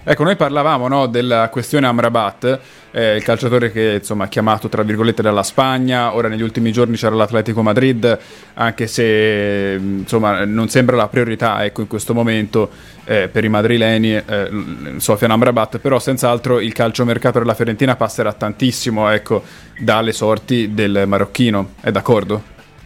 Ecco, noi parlavamo, no, della questione Amrabat, il calciatore che insomma ha chiamato tra virgolette dalla Spagna. Ora negli ultimi giorni c'era l'Atletico Madrid, anche se insomma non sembra la priorità, ecco, in questo momento per i madrileni Sofian Amrabat, però senz'altro il calciomercato della Fiorentina passerà tantissimo, ecco, dalle sorti del marocchino. È d'accordo?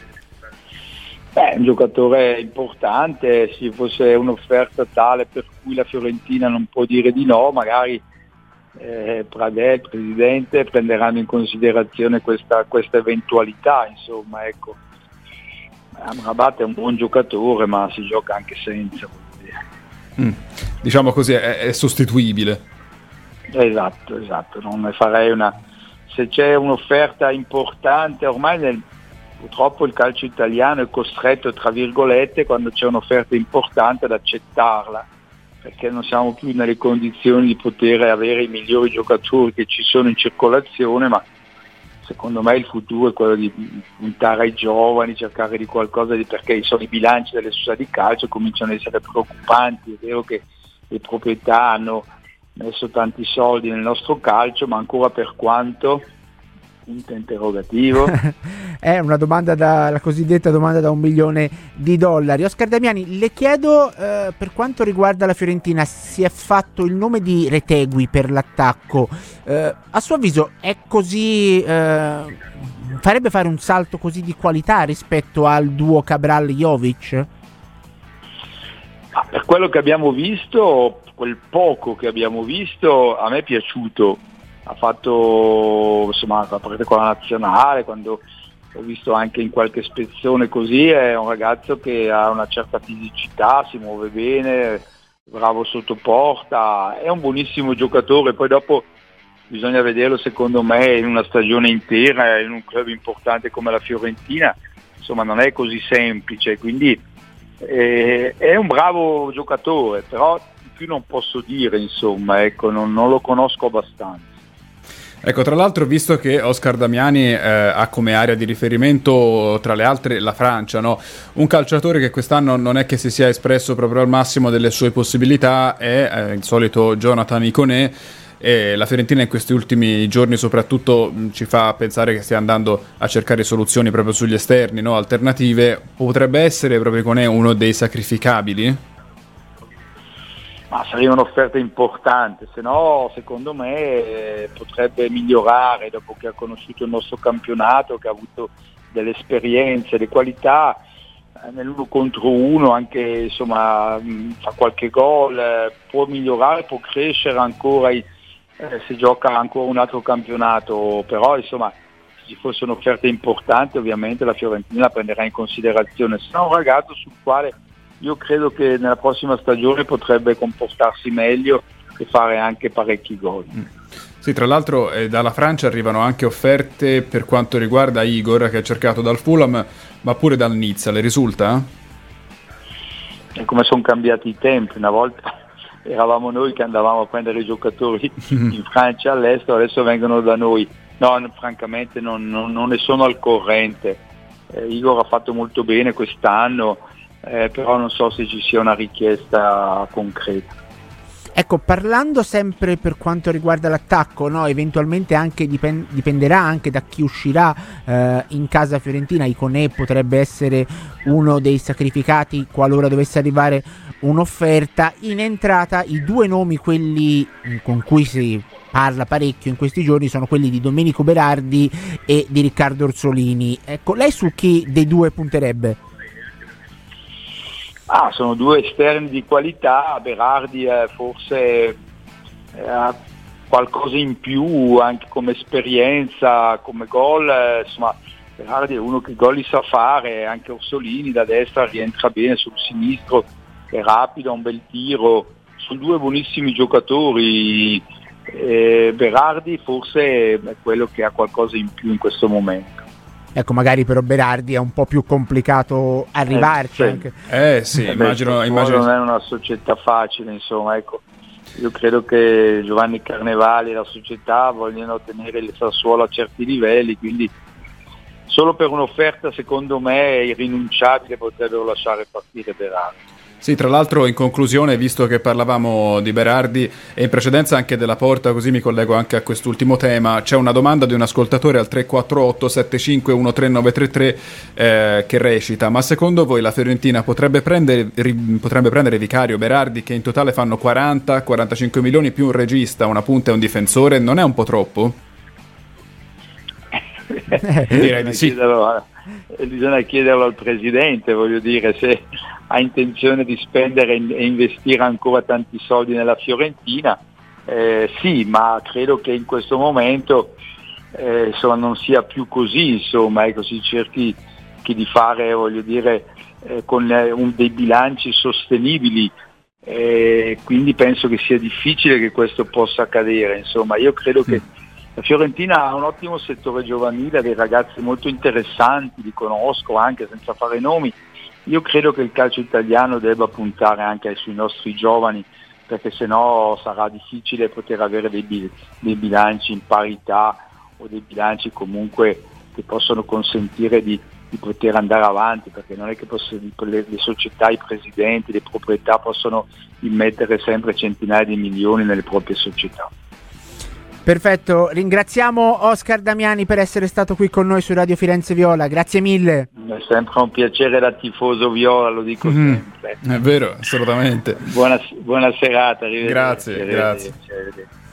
È un giocatore importante, se fosse un'offerta tale per cui la Fiorentina non può dire di no, magari Pradè, il presidente, prenderanno in considerazione questa eventualità, insomma, ecco. Amrabat è un buon giocatore, ma si gioca anche senza. Diciamo così, è sostituibile. Esatto, non ne farei se c'è un'offerta importante, ormai purtroppo il calcio italiano è costretto, tra virgolette, quando c'è un'offerta importante ad accettarla, perché non siamo più nelle condizioni di poter avere i migliori giocatori che ci sono in circolazione, ma secondo me il futuro è quello di puntare ai giovani, cercare di qualcosa perché sono i bilanci delle società di calcio cominciano ad essere preoccupanti. È vero che le proprietà hanno messo tanti soldi nel nostro calcio, ma ancora per quanto? Punto interrogativo. È una domanda la cosiddetta domanda da $1 milione. Oscar Damiani, le chiedo per quanto riguarda la Fiorentina, si è fatto il nome di Retegui per l'attacco, a suo avviso è così, farebbe fare un salto così di qualità rispetto al duo Cabral-Jovic? Per quello che abbiamo visto, quel poco che abbiamo visto, a me è piaciuto. Ha fatto, insomma, a parte con la nazionale, quando ho visto anche in qualche spezzone così, è un ragazzo che ha una certa fisicità, si muove bene, bravo sotto porta, è un buonissimo giocatore. Poi dopo bisogna vederlo, secondo me, in una stagione intera, in un club importante come la Fiorentina, insomma non è così semplice, quindi è un bravo giocatore, però più non posso dire, insomma, ecco, non lo conosco abbastanza. Ecco, tra l'altro, visto che Oscar Damiani ha come area di riferimento, tra le altre, la Francia, no? Un calciatore che quest'anno non è che si sia espresso proprio al massimo delle sue possibilità è il solito Jonathan Iconé, e la Fiorentina in questi ultimi giorni soprattutto ci fa pensare che stia andando a cercare soluzioni proprio sugli esterni, no? Alternative. Potrebbe essere proprio Iconé uno dei sacrificabili? Ma sarebbe un'offerta importante, se no secondo me potrebbe migliorare dopo che ha conosciuto il nostro campionato, che ha avuto delle esperienze, le qualità nell'uno contro uno, anche insomma fa qualche gol, può migliorare, può crescere ancora se gioca ancora un altro campionato, però insomma se ci fosse un'offerta importante ovviamente la Fiorentina la prenderà in considerazione. Se no, un ragazzo sul quale io credo che nella prossima stagione potrebbe comportarsi meglio e fare anche parecchi gol. Sì, tra l'altro dalla Francia arrivano anche offerte per quanto riguarda Igor, che è cercato dal Fulham, ma pure dal Nizza. Le risulta? E come sono cambiati i tempi, una volta eravamo noi che andavamo a prendere i giocatori in Francia all'estero, adesso vengono da noi. No, francamente non ne sono al corrente. Igor ha fatto molto bene quest'anno, però non so se ci sia una richiesta concreta. Ecco, parlando sempre per quanto riguarda l'attacco, no? Eventualmente anche dipenderà anche da chi uscirà in casa fiorentina. Iconé potrebbe essere uno dei sacrificati qualora dovesse arrivare un'offerta. In entrata i due nomi, quelli con cui si parla parecchio in questi giorni, sono quelli di Domenico Berardi e di Riccardo Orsolini. Ecco, lei su chi dei due punterebbe? Sono due esterni di qualità. Berardi forse ha qualcosa in più anche come esperienza, come gol, insomma Berardi è uno che gol li sa fare, anche Orsolini da destra rientra bene sul sinistro, è rapido, ha un bel tiro, sono due buonissimi giocatori. Berardi forse è quello che ha qualcosa in più in questo momento. Ecco, magari però Berardi è un po' più complicato arrivarci. Sì. Anche. Sì, immagino. Non è una società facile, insomma, ecco. Io credo che Giovanni Carnevali e la società vogliono tenere il Sassuolo a certi livelli, quindi solo per un'offerta secondo me irrinunciabile potrebbero lasciare partire Berardi. Sì, tra l'altro in conclusione, visto che parlavamo di Berardi e in precedenza anche della Porta, così mi collego anche a quest'ultimo tema, c'è una domanda di un ascoltatore al 348 75 13933 che recita: ma secondo voi la Fiorentina potrebbe prendere Vicario, Berardi, che in totale fanno 40-45 milioni più un regista, una punta e un difensore? Non è un po' troppo? Direi di sì. Bisogna chiederlo al presidente, voglio dire, se ha intenzione di spendere e investire ancora tanti soldi nella Fiorentina. Sì, ma credo che in questo momento insomma, non sia più così, insomma, ecco, si cerchi di fare, voglio dire, con dei bilanci sostenibili, quindi penso che sia difficile che questo possa accadere. Insomma, io credo che la Fiorentina ha un ottimo settore giovanile, dei ragazzi molto interessanti, li conosco anche senza fare nomi. Io credo che il calcio italiano debba puntare anche sui nostri giovani, perché sennò sarà difficile poter avere dei bilanci in parità o dei bilanci comunque che possono consentire di poter andare avanti, perché non è che le società, i presidenti, le proprietà possono immettere sempre centinaia di milioni nelle proprie società. Perfetto, ringraziamo Oscar Damiani per essere stato qui con noi su Radio Firenze Viola, grazie mille. È sempre un piacere da tifoso viola, lo dico sempre. È vero, assolutamente. Buona serata, arrivederci. Grazie. Arrivederci.